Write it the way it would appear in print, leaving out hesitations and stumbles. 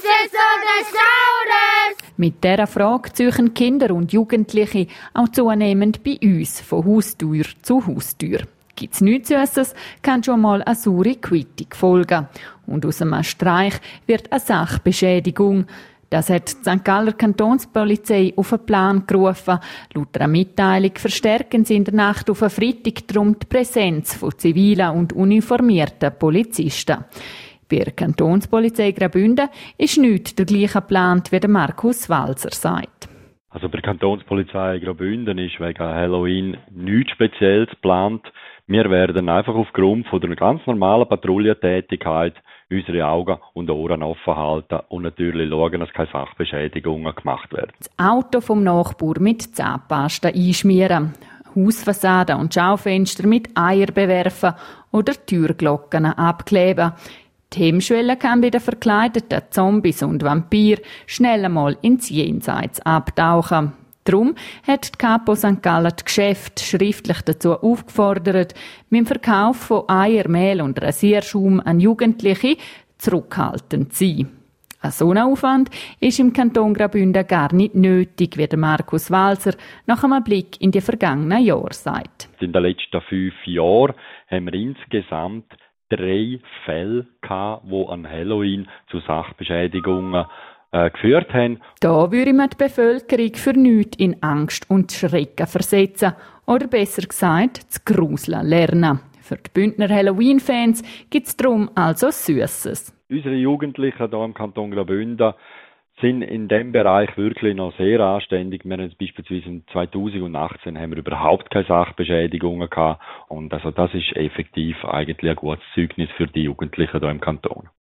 Ist es oder Saures? Mit dieser Frage ziehen Kinder und Jugendliche auch zunehmend bei uns von Haustür zu Haustür. Gibt's nichts Süßes, kann schon mal eine saure Quittung folgen. Und aus einem Streich wird eine Sachbeschädigung. Das hat die St. Galler Kantonspolizei auf den Plan gerufen. Laut einer Mitteilung verstärken sie in der Nacht auf Freitag darum die Präsenz von zivilen und uniformierten Polizisten. Bei der Kantonspolizei Graubünden ist nichts der gleiche geplant, wie der Markus Walser sagt. Also bei der Kantonspolizei Graubünden ist wegen Halloween nichts Spezielles geplant. Wir werden einfach aufgrund von einer ganz normalen Patrouillentätigkeit unsere Augen und Ohren offen halten und natürlich schauen, dass keine Sachbeschädigungen gemacht werden. Das Auto vom Nachbar mit Zahnpasta einschmieren, Hausfassaden und Schaufenster mit Eier bewerfen oder Türglocken abkleben. Die Hemmschwelle kann bei den verkleideten Zombies und Vampir schnell einmal ins Jenseits abtauchen. Darum hat die Kapo St. Gallen die Geschäfte schriftlich dazu aufgefordert, mit dem Verkauf von Eier, Mehl und Rasierschaum an Jugendliche zurückhaltend zu sein. Ein so ein Aufwand ist im Kanton Graubünden gar nicht nötig, wie der Markus Walser nach einem Blick in die vergangenen Jahre sagt. In den letzten 5 Jahren haben wir insgesamt 3 Fälle gehabt, die an Halloween zu Sachbeschädigungen geführt haben. Da würde man die Bevölkerung für nichts in Angst und Schrecken versetzen oder besser gesagt, zu gruseln lernen. Für die Bündner Halloween-Fans gibt es darum also Süßes. Unsere Jugendlichen hier im Kanton Graubünden sind in diesem Bereich wirklich noch sehr anständig. Wir haben beispielsweise in 2018 haben wir überhaupt keine Sachbeschädigungen gehabt. Und also das ist effektiv eigentlich ein gutes Zeugnis für die Jugendlichen hier im Kanton.